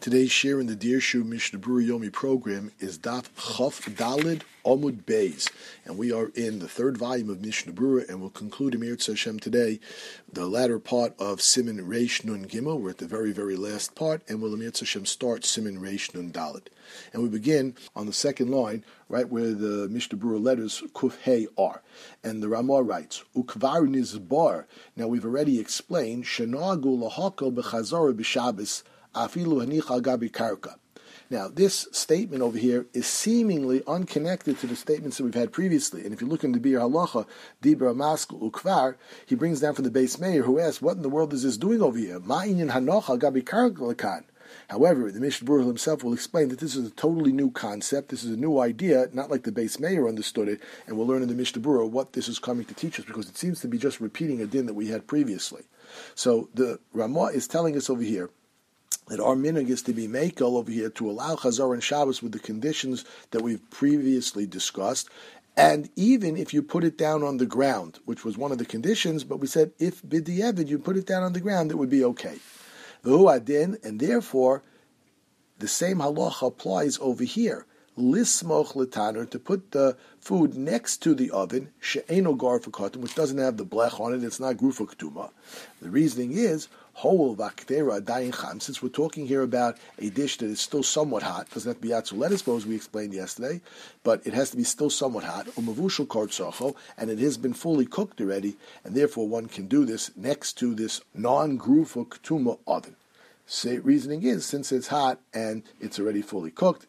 Today's share in the Dirshu Mishnah Berurah Yomi program is Daf Chaf Dalid Amud Beis, and we are in the third volume of Mishnah Berurah, and we'll conclude Amir Hashem today, the latter part of Siman Reish Nun Gimel. We're at the very, very last part, and we'll Amir Hashem start Siman Reish Nun Dalid. And we begin on the second line, right where the Mishnah Berurah letters Kuf Hey are. And the Ramah writes, Ukvar Nizbar. Now we've already explained, Shenagu Lahako B'Chazorah B'Shabbos Afilu Hanicha Gabi Karka. Now, this statement over here is seemingly unconnected to the statements that we've had previously. And if you look in the Bir Halacha, Dibra Maskul Ukvar, he brings down from the base mayor who asks, what in the world is this doing over here? Ma'inyan Hanocha Gabi Karka Lakan. However, the Mishnah Berurah himself will explain that this is a totally new concept. This is a new idea, not like the base mayor understood it. And we'll learn in the Mishnah Berurah what this is coming to teach us, because it seems to be just repeating a din that we had previously. So the Ramah is telling us over here that our minhag is to be mekel over here to allow Chazor and Shabbos with the conditions that we've previously discussed, and even if you put it down on the ground, which was one of the conditions, but we said if b'di'evid you put it down on the ground, it would be okay. V'hu adin, and therefore the same halacha applies over here. Lismoch l'taner, to put the food next to the oven, she'eno gar fekatim, which doesn't have the blech on it, it's not grufa ketuma. The reasoning is, hol vaktera dayin cham, since we're talking here about a dish that is still somewhat hot, doesn't have to be atzuletis, as we explained yesterday, but it has to be still somewhat hot, umavushal kartzocho, and it has been fully cooked already, and therefore one can do this next to this non-grufa ketuma oven. Reasoning is, since it's hot and it's already fully cooked,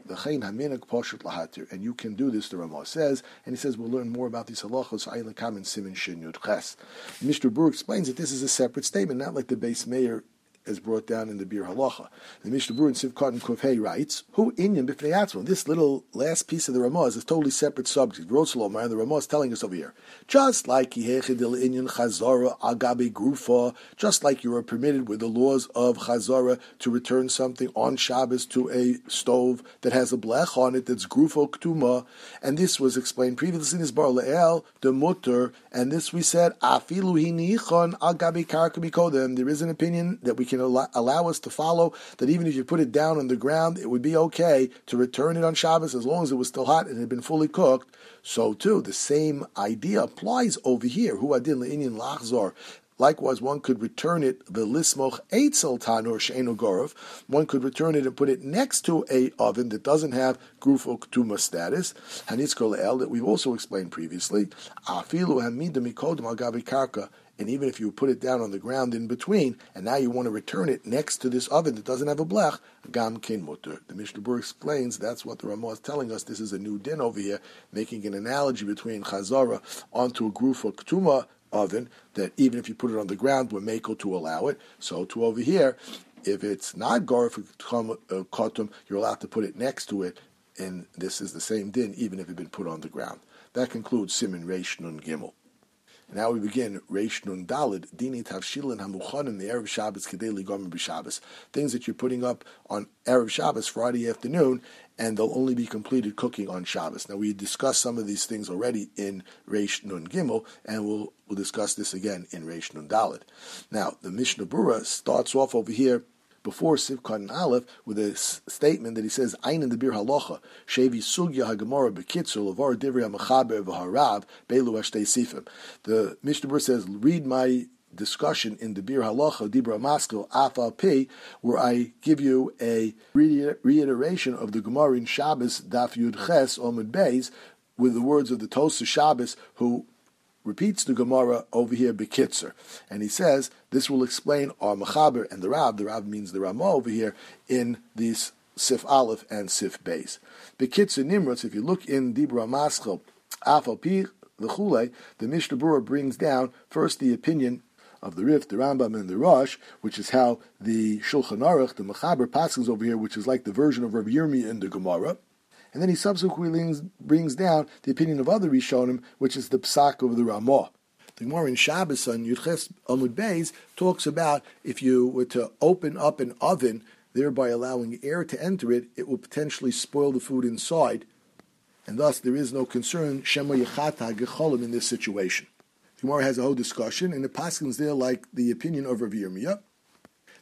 and you can do this, the Ramah says, and he says we'll learn more about these halachos in Siman Shin Yud Ches. Mishnah Berurah explains that this is a separate statement, not like the base mayor as brought down in the Bir Halacha. The Mishnah Berurah in Sivkot and Kufhei writes, "Hu inyan b'fnei atzmo." This little last piece of the Ramah is a totally separate subject. Rotzalomar, the Ramah is telling us over here, just like Yehechidil inyan Chazara Agabi Grufa, just like you are permitted with the laws of Chazara to return something on Shabbos to a stove that has a blech on it that's Grufa Ktuma, and this was explained previously in this Bar Le'el, the Mutter, and this we said Afilu Hinichon Agabi Karka Mikodem. There is an opinion that we can allow us to follow, that even if you put it down on the ground, it would be okay to return it on Shabbos as long as it was still hot and had been fully cooked. So too, the same idea applies over here. Hu adin le'inyan lachzor. Likewise, one could return it, the lismoch eitzel tanur she'enu gorov. One could return it and put it next to a oven that doesn't have grufo ketuma status, hanitzko le'el, that we've also explained previously. Afilu hamida mikodem al gabi karka. And even if you put it down on the ground in between, and now you want to return it next to this oven that doesn't have a blech, gam kin mutter. The Mishnah Berurah explains that's what the Ramah is telling us. This is a new din over here, making an analogy between chazara onto a grufa ketuma oven, that even if you put it on the ground, we're mako to allow it. So to over here, if it's not gar for kotum, you're allowed to put it next to it, and this is the same din, even if it had been put on the ground. That concludes Siman Reish Nun Gimel. Now we begin Reish Nun Dalid, Dini Tavshilin Hamuchanim, the Erev Shabbos Kedei Ligomim B'Shabbos. Things that you're putting up on Erev Shabbos, Friday afternoon, and they'll only be completed cooking on Shabbos. Now we discussed some of these things already in Reish Nun Gimel, and we'll discuss this again in Reish Nun Dalid. Now the Mishnah Berurah starts off over here before Sivkot and Aleph with a statement that he says, Ein in the Bir Halacha, Shevi Sugya HaGemara B'Kitzur, Levar Divrei HaMechaber V'Harav, Beilu Hashtei Sifim. The Mishnah Berurah says, read my discussion in the Bir Halacha, Dibra Maskil, Afal Pi, where I give you a reiteration of the Gemara in Shabbos, Daf Yud Ches, Omid Beis, with the words of the Tosah Shabbos, who repeats the Gemara over here, Bekitzer. And he says, this will explain our Mechaber and the Rav means the Ramah over here, in these Sif Aleph and Sif Beis. Bekitzer Nimrutz, if you look in Dibra Maskil, Afal Pi, L'chulei, the Mishnah Berurah brings down first the opinion of the Rif, the Rambam, and the Rosh, which is how the Shulchan Aruch, the Mechaber, passes over here, which is like the version of Rav Yirmiyah in the Gemara. And then he subsequently brings down the opinion of other Rishonim, which is the Psak of the Ramah. The Gemara in Shabbos on Yud Ches Amud Beis talks about if you were to open up an oven, thereby allowing air to enter it, it will potentially spoil the food inside, and thus there is no concern Shema Yechata Gecholim in this situation. The Gemara has a whole discussion, and the paskins there like the opinion of Rav Yirmiyah,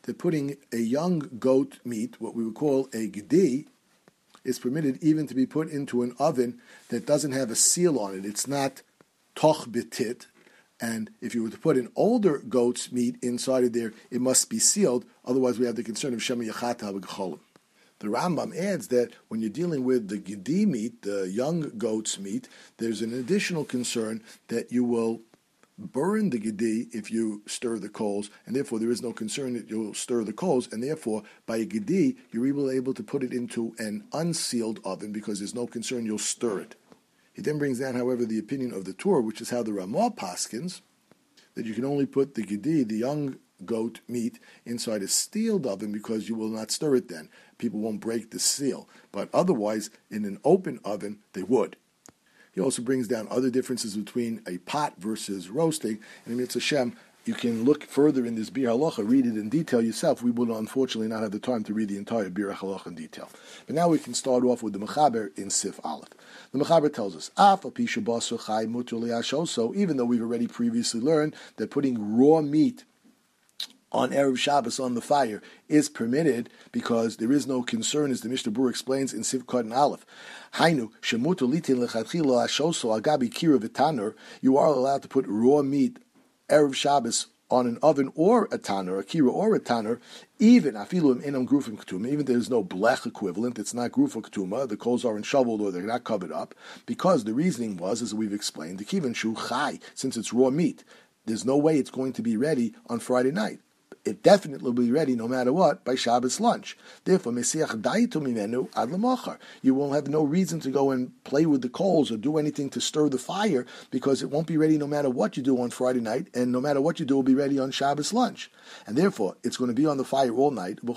that putting a young goat meat, what we would call a gedi, is permitted even to be put into an oven that doesn't have a seal on it. It's not toch betit. And if you were to put an older goat's meat inside of there, it must be sealed. Otherwise, we have the concern of shema yachata b'gecholim. The Rambam adds that when you're dealing with the gedi meat, the young goat's meat, there's an additional concern that you will burn the gedi if you stir the coals, and therefore there is no concern that you'll stir the coals, and therefore by a gedi you're able to put it into an unsealed oven because there's no concern you'll stir it. He then brings down, however, the opinion of the Torah, which is how the Ramah paskins, that you can only put the gedi, the young goat meat, inside a sealed oven because you will not stir it then. People won't break the seal. But otherwise, in an open oven, they would. He also brings down other differences between a pot versus roasting. And in Mitzvah Shem, you can look further in this Bir Halacha, read it in detail yourself. We will unfortunately not have the time to read the entire Bir Halacha in detail. But now we can start off with the Mechaber in Sif Aleph. The Mechaber tells us, so even though we've already previously learned that putting raw meat on Erev Shabbos on the fire is permitted because there is no concern, as the Mishnah Berurah explains in Sif Katan Aleph. Hainu shemutu litin lechatchila ashoso agabi kira v'tanur. You are allowed to put raw meat Erev Shabbos on an oven or a tanur, a kira or a tanur, even afilu inam grufim ketuma, even there is no blech equivalent, it's not grufa ketuma, the coals aren't shoveled or they're not covered up, because the reasoning was, as we've explained, the kivan shu chai, since it's raw meat, there's no way it's going to be ready on Friday night. It definitely will be ready no matter what by Shabbos lunch. Therefore, Mesiach dayitu mimenu ad lemachar. You will have no reason to go and play with the coals or do anything to stir the fire because it won't be ready no matter what you do on Friday night, and no matter what you do, it will be ready on Shabbos lunch. And therefore, it's going to be on the fire all night. It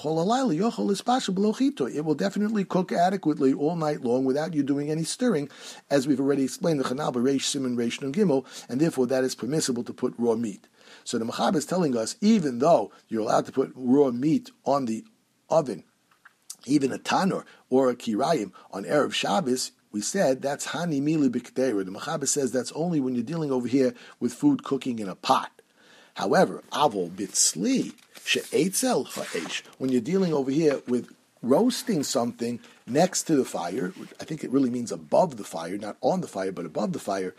will definitely cook adequately all night long without you doing any stirring, as we've already explained the Chanal B'Reish Siman Reish Nun Gimel, and therefore that is permissible to put raw meat. So the Mechaber is telling us, even though you're allowed to put raw meat on the oven, even a tanur or a kirayim on Erev Shabbos, we said that's hani mili b'kdeira. The Mechaber says that's only when you're dealing over here with food cooking in a pot. However, avol bitzli she'etzel ha'esh, when you're dealing over here with roasting something next to the fire, I think it really means above the fire, not on the fire, but above the fire,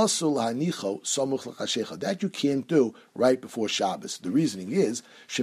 that you can't do right before Shabbos. The reasoning is,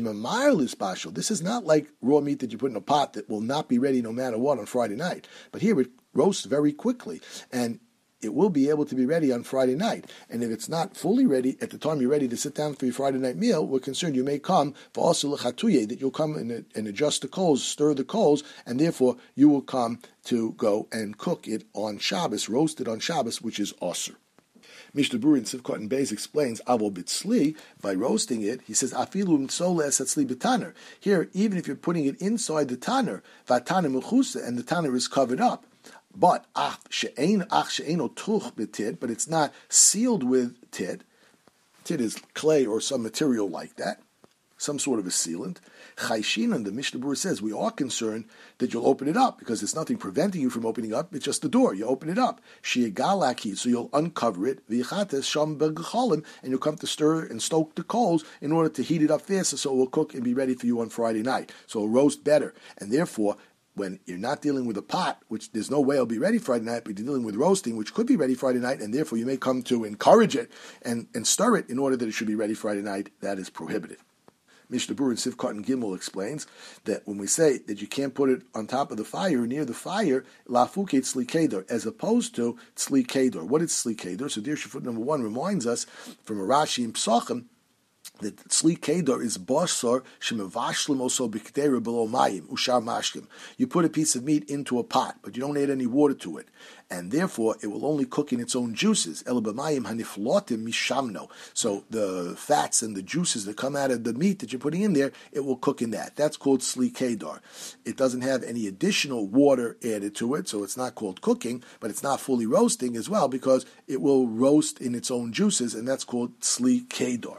this is not like raw meat that you put in a pot that will not be ready no matter what on Friday night. But here it roasts very quickly, and it will be able to be ready on Friday night. And if it's not fully ready at the time you're ready to sit down for your Friday night meal, we're concerned you may come for also l'chatuye, that you'll come and adjust the coals, stir the coals, and therefore you will come to go and cook it on Shabbos, roast it on Shabbos, which is osur. Mishnah Berurah in Sivkot and Beis explains avol bitzli, by roasting it. He says afilu mitzole esatzli b'taner. Here, even if you're putting it inside the taner, v'taner mechusa, and the taner is covered up, but she'eno tuch b'tit, but it's not sealed with tit. Tit is clay or some material like that, some sort of a sealant. Chayshinan, the Mishnah Berurah says, we are concerned that you'll open it up because there's nothing preventing you from opening up. It's just the door. You open it up. Shi'egalaki, so you'll uncover it. V'yichates sham begecholim, and you'll come to stir and stoke the coals in order to heat it up faster so it will cook and be ready for you on Friday night. So it'll roast better. And therefore, when you're not dealing with a pot, which there's no way it'll be ready Friday night, but you're dealing with roasting, which could be ready Friday night, and therefore you may come to encourage it and stir it in order that it should be ready Friday night, that is prohibited. Mishnah Berurah in Sivkot and Gimel explains that when we say that you can't put it on top of the fire or near the fire, lafuke tzli kedar, as opposed to tzli kedar. What is tzli kedar? So Dirshu foot number 1 reminds us from a Rashi in Psachim that tzli kedar is basar shemevashlim also b'kedera below mayim ushar mashkim. You put a piece of meat into a pot, but you don't add any water to it, and therefore it will only cook in its own juices. El b'mayim haniflotim mishamno. So the fats and the juices that come out of the meat that you're putting in there, it will cook in that. That's called tzli kedar. It doesn't have any additional water added to it, so it's not called cooking, but it's not fully roasting as well because it will roast in its own juices, and that's called tzli kedar.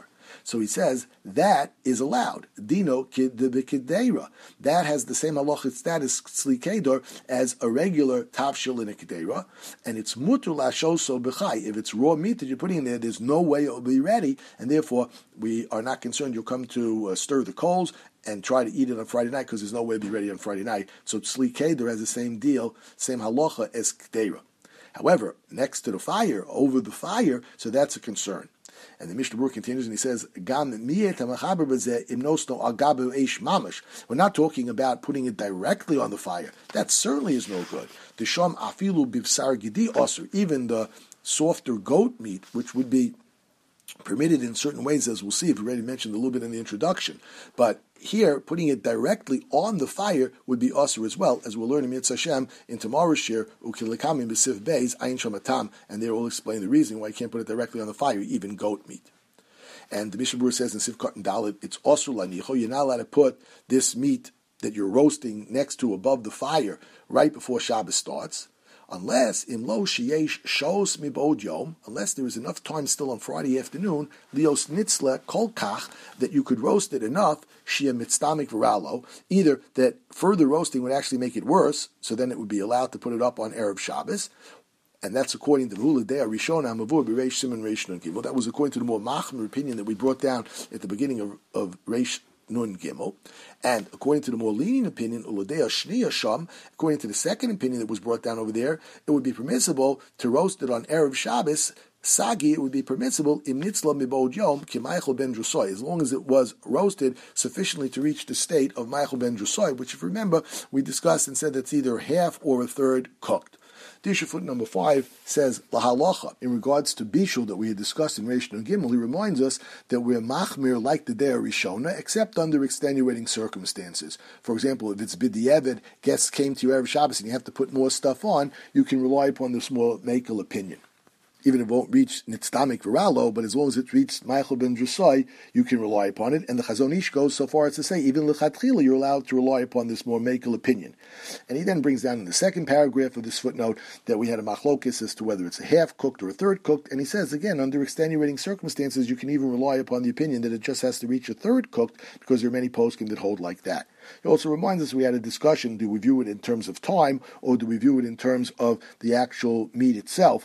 So he says that is allowed. Dino kiddebekedera. That has the same halachic status slikedor as a regular tavshil in a kedera, and it's mutur lashoso b'chai. If it's raw meat that you're putting in there, there's no way it will be ready, and therefore we are not concerned you'll come to stir the coals and try to eat it on Friday night because there's no way it'll be ready on Friday night. So tzli keder has the same deal, same halacha as kedera. However, next to the fire, over the fire, so that's a concern. And the Mishnah Berurah continues and he says, we're not talking about putting it directly on the fire. That certainly is no good. Even the softer goat meat, which would be permitted in certain ways, as we'll see, if we already mentioned a little bit in the introduction. But here, putting it directly on the fire would be asur as well, as we'll learn in Mitzvah Hashem in tomorrow's shir, Ukilikami B'Sif Beis, Ayin Shamatam, and there will explain the reason why you can't put it directly on the fire, even goat meat. And the Mishnah Berurah says in Sivkot and Dalit, it's asur lanicho, you're not allowed to put this meat that you're roasting next to above the fire right before Shabbos starts, unless imlo sheyesh shos mibod yom, unless there is enough time still on Friday afternoon, lios nitzla kol kach, that you could roast it enough, shia mitztamik viralo, either that further roasting would actually make it worse, so then it would be allowed to put it up on Erev Shabbos, and that's according to the Huladea Rishona Mavur B'Reish Simon Reish Nun Gimel. That was according to the more machmer opinion that we brought down at the beginning of Reish Nun Gimel, and according to the more lenient opinion, Uladea Shniya Sham, according to the second opinion that was brought down over there, it would be permissible to roast it on Erev Shabbos. Sagi, it would be permissible in nitzla mibod yom ki Michael ben Drusoy, as long as it was roasted sufficiently to reach the state of Michael ben Drusoy, which, if you remember, we discussed and said that's either half or a third cooked. Disha foot number 5 says lahalacha in regards to bishul that we had discussed in Reish Nun Gimel. He reminds us that we're machmir like the Dea Rishona, except under extenuating circumstances. For example, if it's b'diavad, guests came to your Erev Shabbos and you have to put more stuff on, you can rely upon this more makel opinion. Even if it won't reach Nitztamik Viralo, but as long as it reached Michael ben Drusai, you can rely upon it. And the Chazon Ish goes so far as to say, even L'chatchila, you're allowed to rely upon this more makel opinion. And he then brings down in the second paragraph of this footnote that we had a machlokis as to whether it's a half-cooked or a third-cooked. And he says, again, under extenuating circumstances, you can even rely upon the opinion that it just has to reach a third-cooked, because there are many poskim that hold like that. He also reminds us we had a discussion, do we view it in terms of time, or do we view it in terms of the actual meat itself?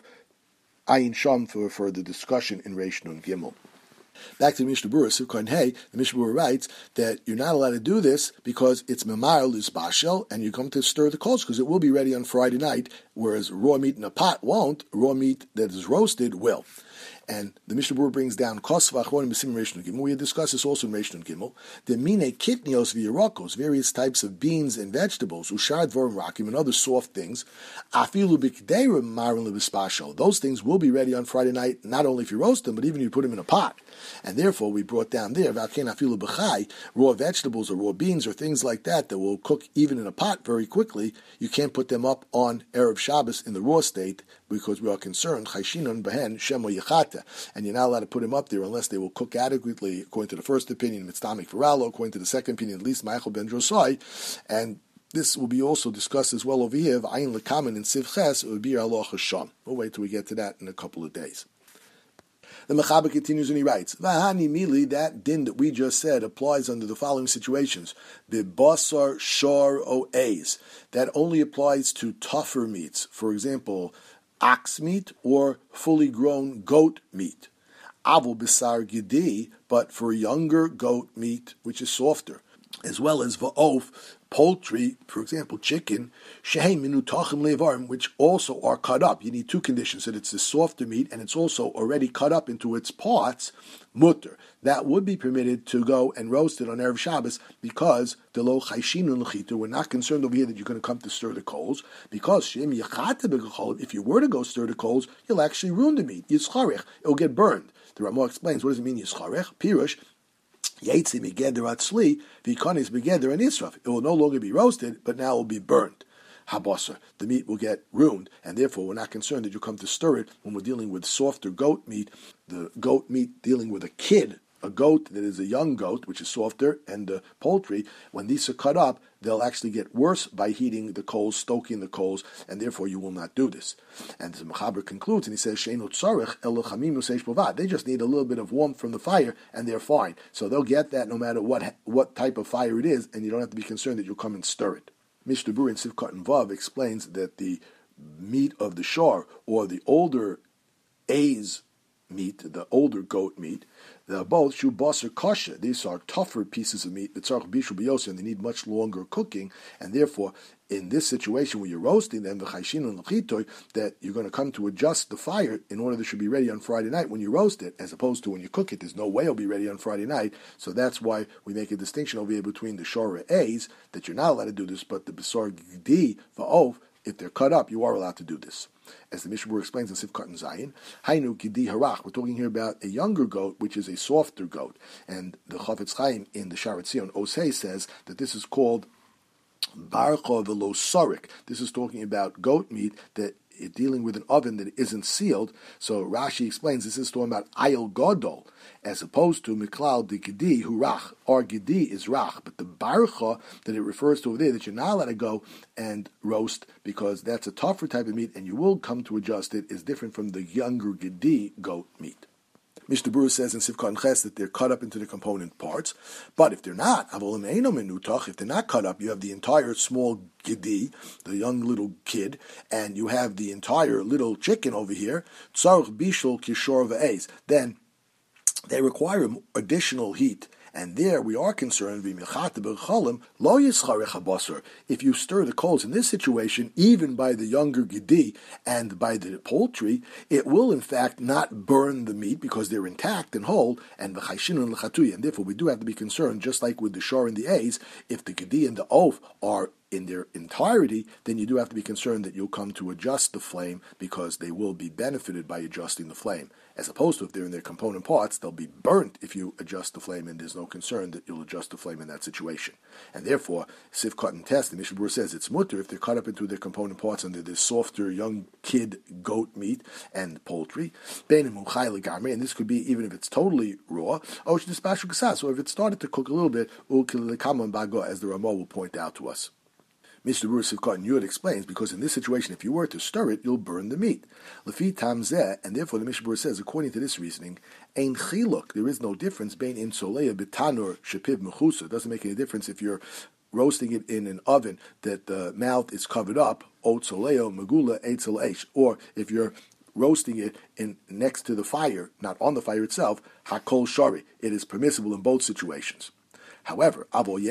Ayin Sham for further discussion in Reish Nun Gimel. Back to the Mishnah Berurah, Sivkon Hey, the Mishnah Berurah writes that you're not allowed to do this because it's memar l'isbashel, and you come to stir the coals because it will be ready on Friday night, whereas raw meat in a pot won't. Raw meat that is roasted will. And the Mishnah Berurah brings down Kosva Achronim B'Sim Reish Nun Gimel. We had discussed this also in Reish Nun Gimel. The mine kitnios v'yirokos, various types of beans and vegetables, ushar dvorim rakim, and other soft things. Afilu b'kdeirim marin l'bispashal. Those things will be ready on Friday night, not only if you roast them, but even if you put them in a pot. And therefore, we brought down there v'aken afilu b'chai, raw vegetables or raw beans or things like that that will cook even in a pot very quickly. You can't put them up on Erev Shabbos in the raw state because we are concerned chayshinon behen shemo yechata. And you're not allowed to put them up there unless they will cook adequately, according to the first opinion, mitztamik viralo, according to the second opinion, at least Michael ben Drosai. And this will be also discussed as well over here. Ayin lekamen in Sivches, it would be Allah Hasham. We'll wait till we get to that in a couple of days. The Mechaber continues and he writes, Vahani mili, that din that we just said applies under the following situations. Bibasar, shar, o a's. That only applies to tougher meats. For example, ox meat or fully grown goat meat. Avol bisar gidi, but for younger goat meat, which is softer, as well as va'of, poultry, for example, chicken, shehem minutachim levarim, which also are cut up. You need two conditions, that it's the softer meat and it's also already cut up into its parts, mutter. That would be permitted to go and roast it on Erev Shabbos because the lo chayshinun l'chitu, we're not concerned over here that you're going to come to stir the coals, because shem yachata b'gachol, if you were to go stir the coals, you'll actually ruin the meat. Yitzcharech, it'll get burned. The Ramah explains, what does it mean, Yitzcharech? Pirush, Yetzi begeder atzli, v'ikanis begeder an israf. It will no longer be roasted, but now it will be burned. Habasar, the meat will get ruined, and therefore we're not concerned that you come to stir it when we're dealing with softer goat meat. The goat meat dealing with a kid, a goat that is a young goat, which is softer, and the poultry, when these are cut up, they'll actually get worse by heating the coals, stoking the coals, and therefore you will not do this. And the Mechaber concludes, and he says, Sheinu tzarech el chamim useish bovad. They just need a little bit of warmth from the fire, and they're fine. So they'll get that no matter what type of fire it is, and you don't have to be concerned that you'll come and stir it. Mishnah Berurah in Sivkot and Vav explains that the meat of the shor, or the older A's meat, the older goat meat, they're both shu basar kasha. These are tougher pieces of meat, and they need much longer cooking, and therefore, in this situation where you're roasting them, that you're going to come to adjust the fire in order that it should be ready on Friday night when you roast it, as opposed to when you cook it. There's no way it'll be ready on Friday night, so that's why we make a distinction over here between the shor A's, that you're not allowed to do this, but the besar gdi va'ov, if they're cut up, you are allowed to do this. As the Mishnah explains in Sivkot and Zayin, Hainu Gidi Harach. We're talking here about a younger goat, which is a softer goat. And the Chafetz Chaim in the Sharat Zion Osei says that this is called Barcha Velo Sorik. This is talking about goat meat that dealing with an oven that isn't sealed. So Rashi explains this is talking about Ayil Godol, as opposed to Miklal de Gedi, who Rach, or Gedi is Rach. But the Barcha that it refers to over there, that you're not allowed to go and roast, because that's a tougher type of meat, and you will come to adjust it, is different from the younger Gedi goat meat. Mishnah Berurah says in Sivkot and Ches that they're cut up into the component parts, but if they're not, if they're not cut up, you have the entire small gedi, the young little kid, and you have the entire little chicken over here, tzarich bishul kishor v'eis, then they require additional heat. And there we are concerned, if you stir the coals in this situation, even by the younger gedi and by the poultry, it will in fact not burn the meat because they're intact and whole, and therefore we do have to be concerned, just like with the shor and the A's, if the gedi and the oaf are in their entirety, then you do have to be concerned that you'll come to adjust the flame, because they will be benefited by adjusting the flame. As opposed to if they're in their component parts, they'll be burnt if you adjust the flame, and there's no concern that you'll adjust the flame in that situation. And therefore, Sivkot and Test, the Mishnah Berurah says it's mutter if they're cut up into their component parts under this softer young kid goat meat and poultry. And this could be even if it's totally raw. Or if it started to cook a little bit, as the Ramah will point out to us. Mishnah Berurah Sivkot and Yud explains, because in this situation, if you were to stir it, you'll burn the meat. Lefi tamzeh, and therefore the Mishnah Berurah says, according to this reasoning, ein chiluk, there is no difference, bein in soleya betanur shepiv mechusa. It doesn't make any difference if you're roasting it in an oven that the mouth is covered up, ot soleo megula eitzel eish, or if you're roasting it in next to the fire, not on the fire itself, hakol shari. It is permissible in both situations. However, but according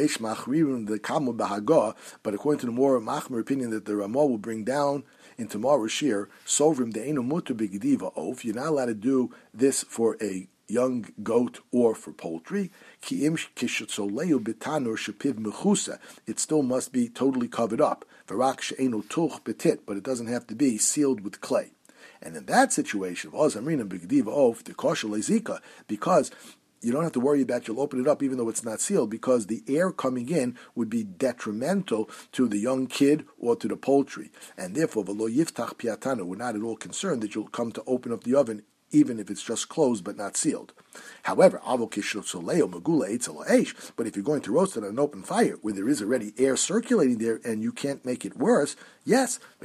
to the more machmer opinion that the Ramah will bring down in tomorrow's shir, sovrim de'enu muter b'gediva oaf, you're not allowed to do this for a young goat or for poultry. It still must be totally covered up. But it doesn't have to be sealed with clay. And in that situation, because you don't have to worry about you'll open it up even though it's not sealed, because the air coming in would be detrimental to the young kid or to the poultry. And therefore, we're not at all concerned that you'll come to open up the oven even if it's just closed but not sealed. However, but if you're going to roast it on an open fire where there is already air circulating there and you can't make it worse, yes, you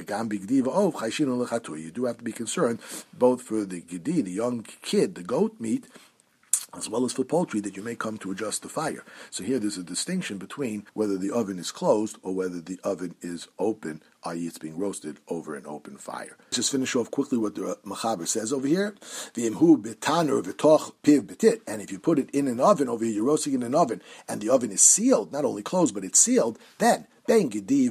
do have to be concerned both for the gedi, the young kid, the goat meat, as well as for poultry, that you may come to adjust the fire. So here there's a distinction between whether the oven is closed or whether the oven is open, i.e. it's being roasted over an open fire. Let's just finish off quickly what the Mechaber says over here. And if you put it in an oven over here, you're roasting in an oven, and the oven is sealed, not only closed, but it's sealed, then even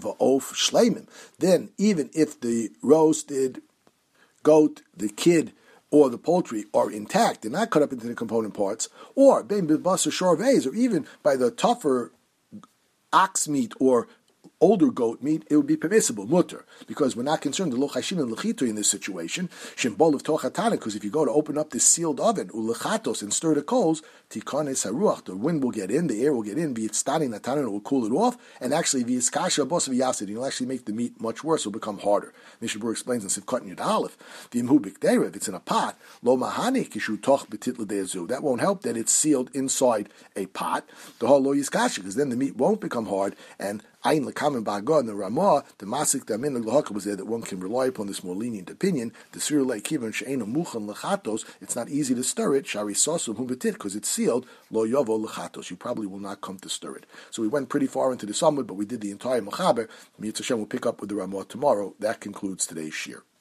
if the roasted goat, the kid, or the poultry are intact, they're not cut up into the component parts, or bein b'basar shor v'eis, or even by the tougher ox meat or older goat meat, it would be permissible, mutter, because we're not concerned the lochashin and lechito in this situation, shimbol of tochatana, because if you go to open up this sealed oven, ulechatos, and stir the coals, tikanes haruach, the wind will get in, the air will get in, v'yitztani natana, it will cool it off, and actually v'yitzkasha bos v'yasid, you'll actually make the meat much worse, it will become harder. Mishnah Berurah explains in Sivkot and Yud Aleph, v'imhu b'kdera, if it's in a pot, lo mahani kishu toch betit l'deazu, that won't help that it's sealed inside a pot, the whole lo yizkasha, because then the meat won't become hard, and Ein lekamen ba'agah and the Ramah, the masik the amin l'haka was there that one can rely upon this more lenient opinion. The sir leikivan she'ena muchan lechatos. It's not easy to stir it. Shari sosum hubetit because it's sealed. Lo yovo lechatos. You probably will not come to stir it. So we went pretty far into the summit, but we did the entire mechaber. Mitzvah Hashem will pick up with the Ramah tomorrow. That concludes today's shir.